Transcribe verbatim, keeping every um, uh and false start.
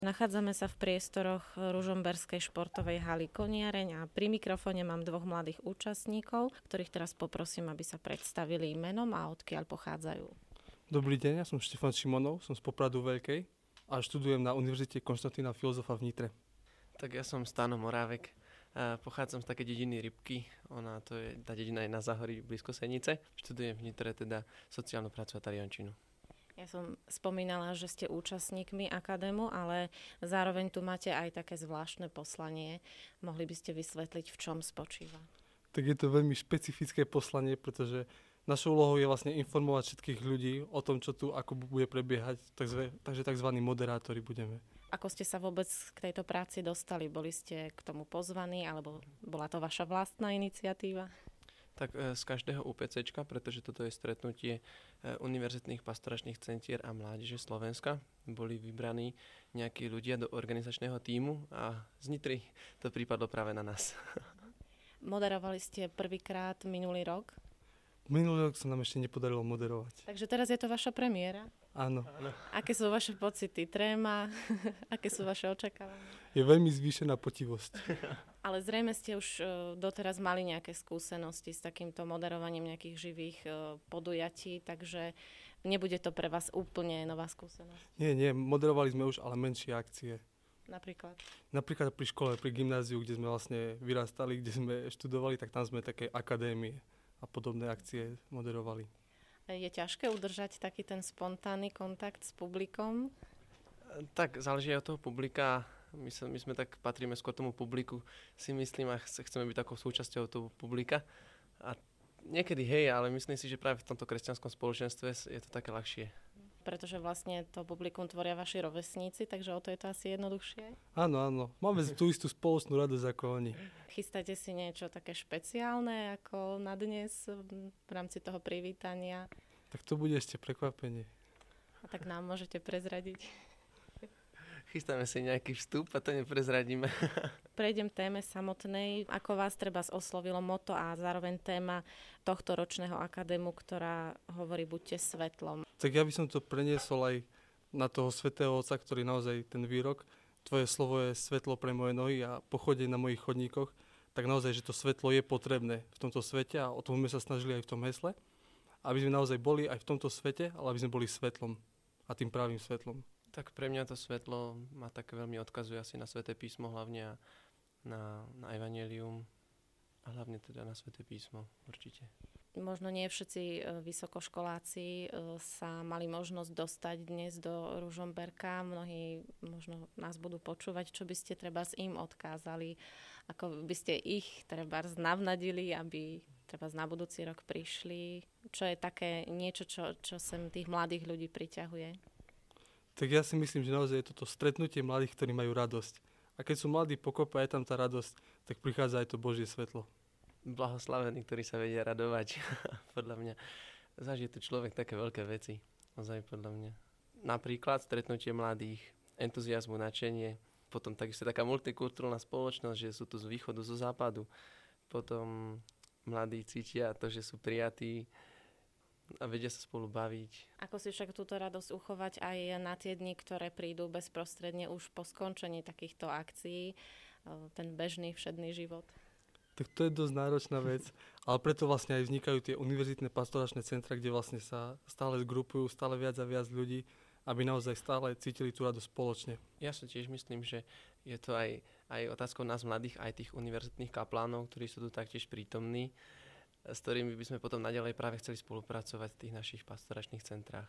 Nachádzame sa v priestoroch Ružomberskej športovej haly Koniareň a pri mikrofóne mám dvoch mladých účastníkov, ktorých teraz poprosím, aby sa predstavili menom a odkiaľ pochádzajú. Dobrý deň, ja som Štefan Šimonov, som z Popradu Veľkej a študujem na Univerzite Konštantína Filozofa v Nitre. Tak ja som Stano Morávek, a pochádzam z také dediny Rybky, ona to je, tá dedina je na Záhorí blízko Senice. Študujem v Nitre teda sociálnu prácu a taliančinu. Ja som spomínala, že ste účastníkmi akadému, ale zároveň tu máte aj také zvláštne poslanie. Mohli by ste vysvetliť, v čom spočíva? Tak je to veľmi špecifické poslanie, pretože našou úlohou je vlastne informovať všetkých ľudí o tom, čo tu ako bude prebiehať, takže, takže tzv. Moderátori budeme. Ako ste sa vôbec k tejto práci dostali? Boli ste k tomu pozvaní, alebo bola to vaša vlastná iniciatíva? Tak z každého UPCčka, pretože toto je stretnutie univerzitných pastoračných centier a mládeže Slovenska. Boli vybraní nejakí ľudia do organizačného tímu a z Nitry to prípadlo práve na nás. Moderovali ste prvýkrát minulý rok? Minulý rok sa nám ešte nepodarilo moderovať. Takže teraz je to vaša premiéra? Áno. Aké sú vaše pocity? Tréma? Aké sú vaše očakávania? Je veľmi zvýšená potivosť. Ale zrejme ste už uh, doteraz mali nejaké skúsenosti s takýmto moderovaním nejakých živých uh, podujatí, takže nebude to pre vás úplne nová skúsenosť. Nie, nie, moderovali sme už ale menšie akcie. Napríklad? Napríklad pri škole, pri gymnáziu, kde sme vlastne vyrastali, kde sme študovali, tak tam sme také akadémie a podobné akcie moderovali. Je ťažké udržať taký ten spontánny kontakt s publikom? Tak záleží aj od toho publika. My, sa, my sme tak, patríme skôr tomu publiku, si myslím, a chceme byť takou súčasťou toho publika. A niekedy hej, ale myslím si, že práve v tomto kresťanskom spoločenstve je to také ľahšie. Pretože vlastne to publikum tvoria vaši rovesníci, takže o to je to asi jednoduchšie? Áno, áno. Máme tú istú spoločnú radosť ako oni. Chystáte si niečo také špeciálne ako na dnes v rámci toho privítania? Tak to bude ešte prekvapenie. A tak nám môžete prezradiť. Chystáme si nejaký vstup a to neprezradíme. Prejdem téme samotnej. Ako vás treba oslovilo moto a zároveň téma tohto ročného akadému, ktorá hovorí buďte svetlom. Tak ja by som to preniesol aj na toho svätého Otca, ktorý naozaj ten výrok, tvoje slovo je svetlo pre moje nohy a pochodie na mojich chodníkoch, tak naozaj, že to svetlo je potrebné v tomto svete a o tom sme sa snažili aj v tom hesle, aby sme naozaj boli aj v tomto svete, ale aby sme boli svetlom a tým pravým svetlom. Tak pre mňa to svetlo ma tak veľmi odkazuje asi na Sväté písmo, hlavne na, na Evanjelium a hlavne teda na Sväté písmo, určite. Možno nie všetci vysokoškoláci sa mali možnosť dostať dnes do Ružomberka. Mnohí možno nás budú počúvať, čo by ste trebárs im odkázali, ako by ste ich trebárs navnadili, aby trebárs na budúci rok prišli. Čo je také niečo, čo, čo sem tých mladých ľudí priťahuje? Tak ja si myslím, že naozaj je toto stretnutie mladých, ktorí majú radosť. A keď sú mladí pokope, je tam tá radosť, tak prichádza aj to Božie svetlo. Blahoslavení, ktorí sa vedia radovať. Podľa mňa zažije tu človek také veľké veci. Ozaj podľa mňa. Napríklad stretnutie mladých, entuziazmu, nadšenie. Potom takisto taká multikulturálna spoločnosť, že sú tu z východu, zo západu. Potom mladí cítia to, že sú prijatí a vedia sa spolu baviť. Ako si však túto radosť uchovať aj na tie dni, ktoré prídu bezprostredne už po skončení takýchto akcií, ten bežný všedný život? Tak to je dosť náročná vec, ale preto vlastne aj vznikajú tie univerzitné pastoračné centra, kde vlastne sa stále zgrupujú stále viac a viac ľudí, aby naozaj stále cítili tú radosť spoločne. Ja si tiež myslím, že je to aj, aj otázkou nás mladých, aj tých univerzitných kaplánov, ktorí sú tu taktiež prítomní, s ktorými by sme potom naďalej práve chceli spolupracovať v tých našich pastoračných centrách.